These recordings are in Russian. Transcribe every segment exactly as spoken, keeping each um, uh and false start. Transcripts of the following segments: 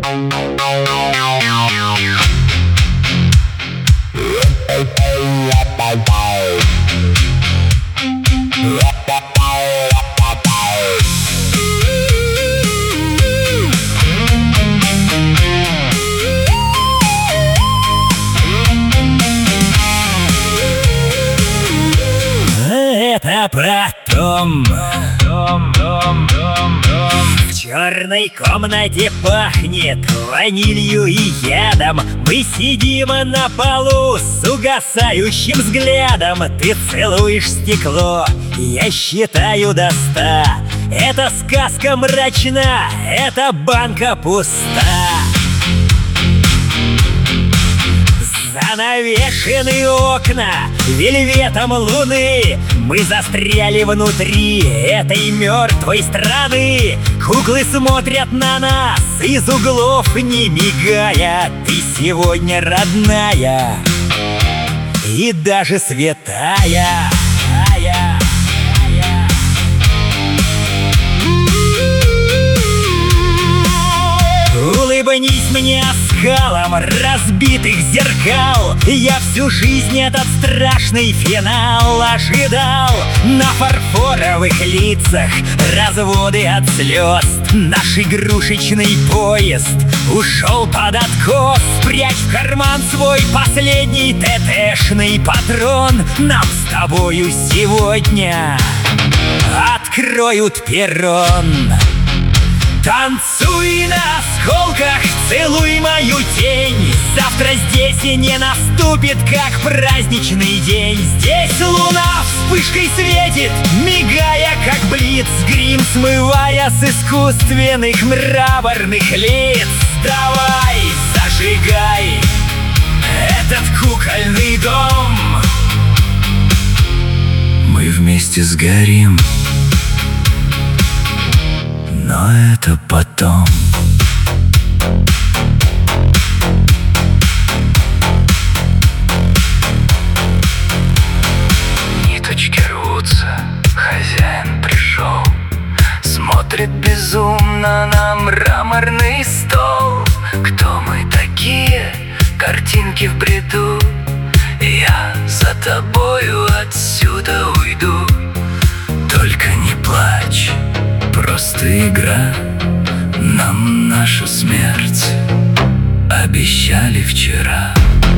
Это потом в черной комнате пахнет ванилью и ядом. Мы сидим на полу с угасающим взглядом. Ты целуешь стекло, я считаю до ста. Эта сказка мрачна, эта банка пуста. Занавешены окна вельветом луны. Мы застряли внутри этой мертвой страны. Куклы смотрят на нас из углов, не мигая. Ты сегодня родная и даже святая. Улыбнись мне оскалом разбитых зеркал. Я всю жизнь этот страшный финал ожидал. На фарфоровых лицах разводы от слез. Наш игрушечный поезд ушел под откос. Спрячь в карман свой последний ТТшный патрон. Нам с тобою сегодня откроют перрон. Танцуй на осколках, целуй мою тень. Завтра здесь и не наступит, как праздничный день. Здесь луна вспышкой светит, мигая, как блиц. Грим смывая с искусственных мраморных лиц. Давай, зажигай этот кукольный дом. Мы вместе сгорим, но это потом. Ниточки рвутся, хозяин пришел. Смотрит безумно на мраморный стол. Кто мы такие? Картинки в бреду. Я за тобою отсюда уйду. Только не плачь, просто игра. Нам наша смерть обещали вчера.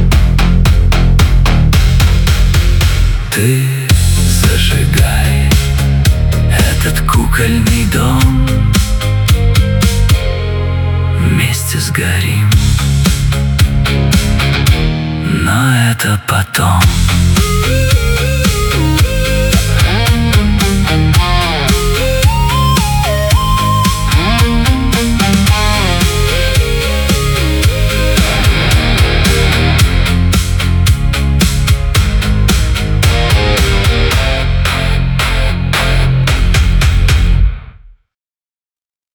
Ты зажигай этот кукольный дом. Вместе сгорим, но это потом.